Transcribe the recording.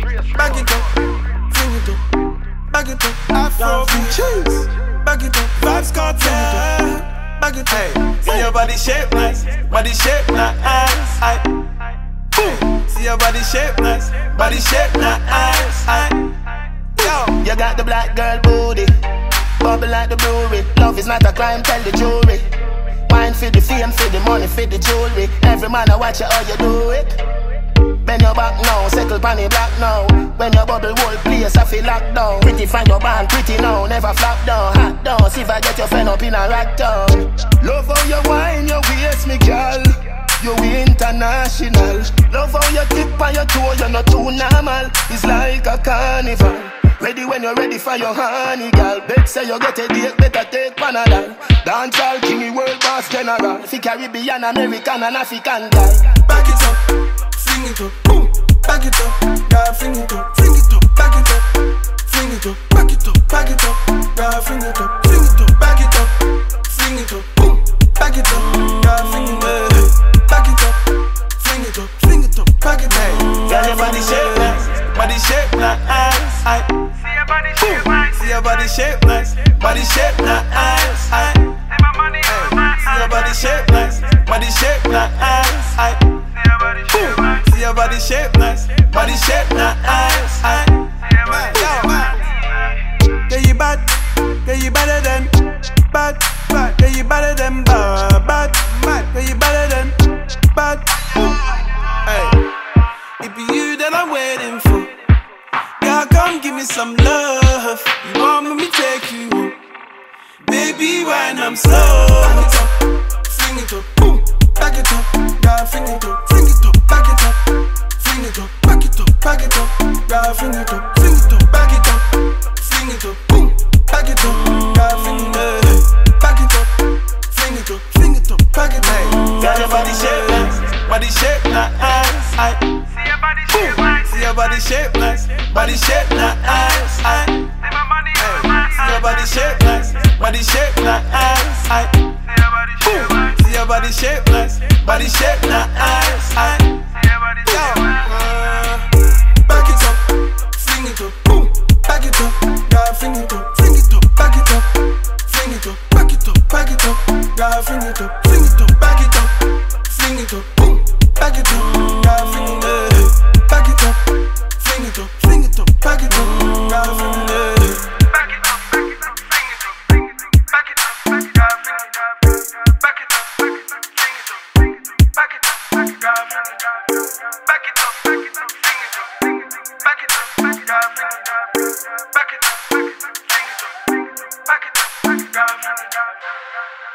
Back it up, fling it up, back it up, Afro cheese. Back it up, Vybz Kartel. Back it up, See your body shape nice, body shape nice. See your body shape nice, body shape nice. Yo, you got the black girl booty, bubble like the brewery. Love is not a crime, tell the jury. Wine for the fame, for the money, for the jewelry. Every man I watch you how you do it. Bend your back now, circle panny black now. When your bubble whole place I feel locked down. Pretty find your band, pretty now, never flop down. Hot down, see if I get your friend up in a rack down. Love how you wine, your waist me girl. You international. Love how you tip on your toe, you're not too normal. It's like a carnival. Ready when you're ready for your honey, girl. Bet say you get a date, better take Panadol. Dancehall king, world boss general. Fi Caribbean, American and African guy. back it up, fling it up, boom. Back it up, girl, fling it up, back it up, fling it up, back it up, back it up, girl, fling it up, back it up, fling it up, boom. Back it up, girl, fling it up, back it up, fling it up, back it up. Girl, your body shape nice, body shape nice. See your body shape nice, body shape nice. See your body shape nice, body shape nice. See your body shape nice, body shape nice. Yeah, you bad, yeah, you better than bad, yeah, you better than bad, yeah, you better than bad. Hey, it be you that I'm waiting for. Girl, come give me some love. You want me to take you home? Baby, when I'm slow. Back it up, fling it up, boom. Back it up, girl, fling it up, back it up, fling it up, back it up, back it up, girl, fling it up, back it up, fling it up, boom. Back it up, girl, fling it up, back it up, fling it up, back it up. Girl, your body shape nice, body shape nice. See your body shape nice, body shape nice. See your body shape nice, body shape nice. See your body shape nice, body shape nice. Back it up, fling it up, boom. Back it up, girl, fling it up, back it up, fling it up, back it up, girl, fling it up, back it up, fling it up, boom. Back it up, girl, fling it up, back it up, fling it up, back it up, girl, fling it up. Back it up,